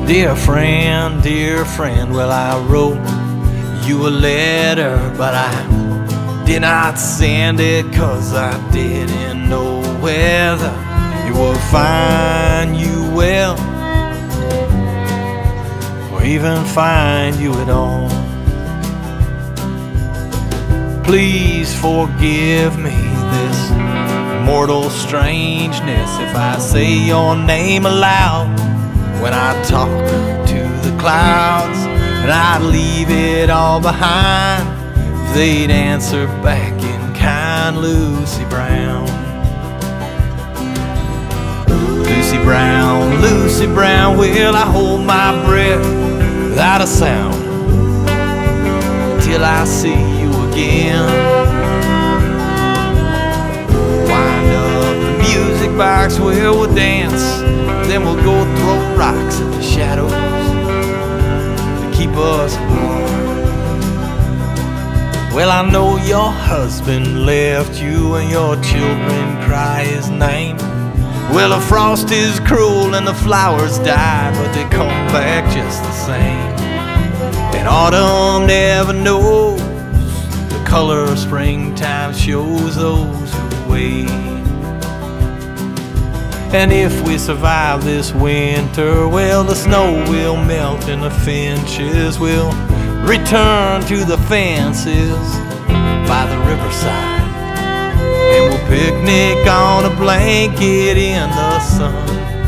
Dear friend, well, I wrote you a letter, but I did not send it 'cause I didn't know whether it would find you well or even find you at all. Please forgive me this mortal strangeness if I say your name aloud when I talk to the clouds, and I'd leave it all behind if they'd answer back in kind. Lucy Brown, Lucy Brown, Lucy Brown, will I hold my breath without a sound till I see you again? Wind up the music box where we'll dance, then we'll go throw rocks at the shadows to keep us apart. Well, I know your husband left you and your children cry his name. Well, the frost is cruel and the flowers die, but they come back just the same. And autumn never knows the color of springtime shows those who wait. And if we survive this winter, well, the snow will melt and the finches will return to the fences by the riverside, and we'll picnic on a blanket in the sun.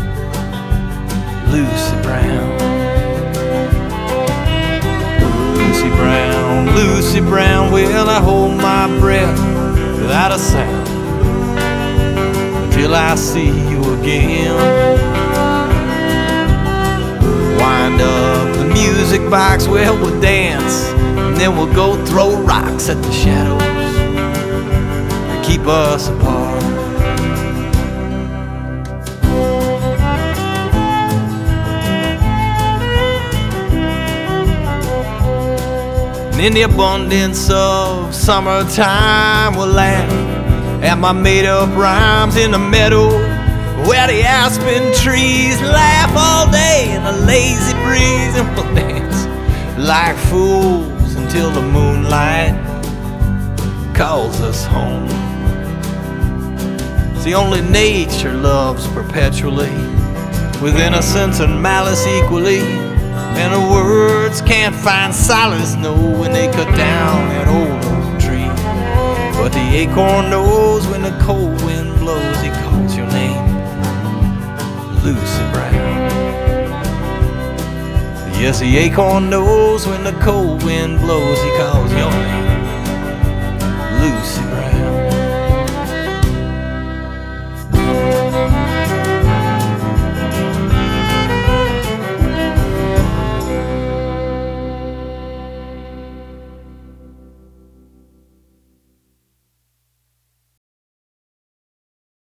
Lucy Brown, Lucy Brown, Lucy Brown, will I hold my breath without a sound till I see you again? Wind up the music box where we'll dance, and then we'll go throw rocks at the shadows to keep us apart. And in the abundance of summertime, we'll laugh at my made-up rhymes in the meadow where the aspen trees laugh all day in the lazy breeze, and we'll dance like fools until the moonlight calls us home. See, only nature loves perpetually, with innocence and malice equally, and the words can't find solace, no, when they cut down that old oak tree. But the acorn knows when the cold wind blows, he calls your name, Lucy Brown. Yes, the acorn knows when the cold wind blows, he calls your